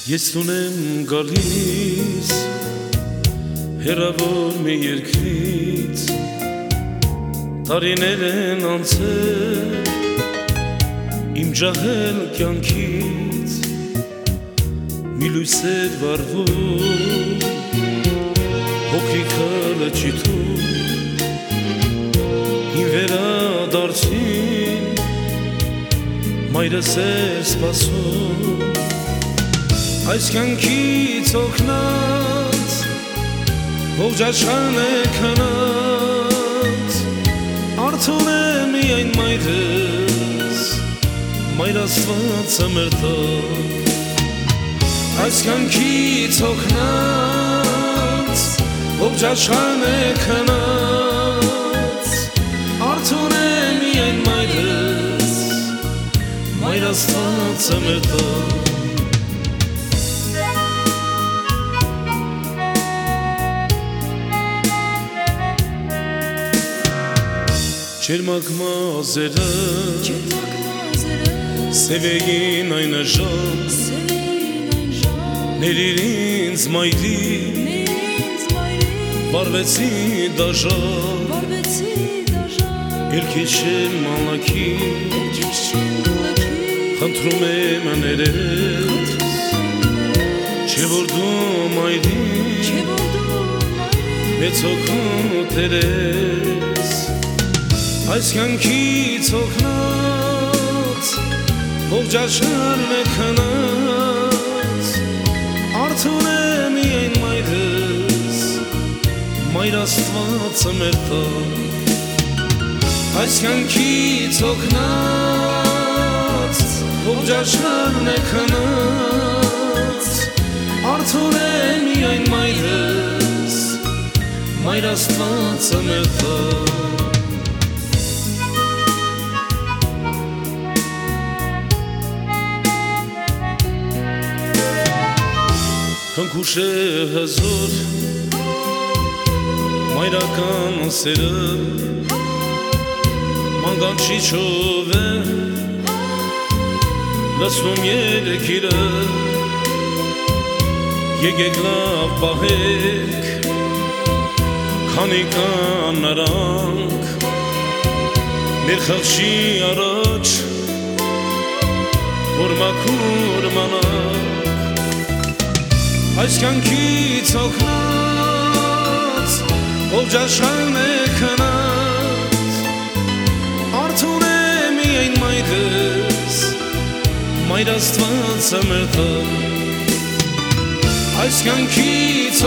Ես ունեմ գալիս հեռավոր մի երկրից, տարիներ են անցել իմ ջահել կյանքից, մի լույս էր վառվում հոգիքը լճիթում, իմ վերադարձին մայրս էր սպասում, այս կյանքից օգնած ողջ աշխարհն է քնած, արթուն է միայն մայրս, մայր Աստվածը մեր տակ, այս կյանքից օգնած ողջ աշխարհն է քնած, արթուն է միայն մայրս, մայր Աստվածը մեր տակ, Ջերմակ մազերը սև էին այն ժամ, ներիր ինձ մայրի, վարվեցի դաժան, երկեշել մալակի, խնդրում եմ ներես, չէ որ դու մայրի, մեծ հոգու տերես, այս կյանքից օգնած ողջ աշխարհն է քնած, արթուն է միայն մայրս, մայր Աստվածը մեր տակ, այս կյանքից օգնած ողջ աշխարհն է քնած, արթուն է միայն մայրս, մայր Աստվածը մեր տակ, Քնքուշ է հզոր մայրական սերը, մանգանչիչով է լցնում երեքիրը, եկեք լավ պահեք, քանի կան նրանք մեր խղճի առաջ, որ մաքուր մանանք, այս կյանքից օգնած ողջ աշխարհն է քնած, արթուն է միայն մայրս, մայր Աստվածը մեր տակ, այս կյանքից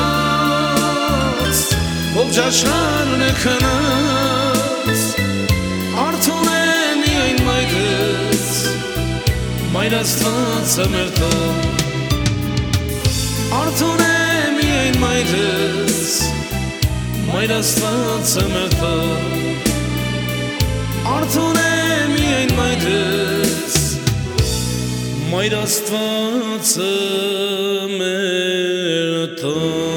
օգնած ողջ աշխարհն է քնած, արթուն է միայն մայրս, մայր Աստվածը մեր տակ, արթուն է միայն մայրս, մայր Աստվածը մեր տակ, արթուն է միայն մայրս, մայր Աստվածը մեր տակ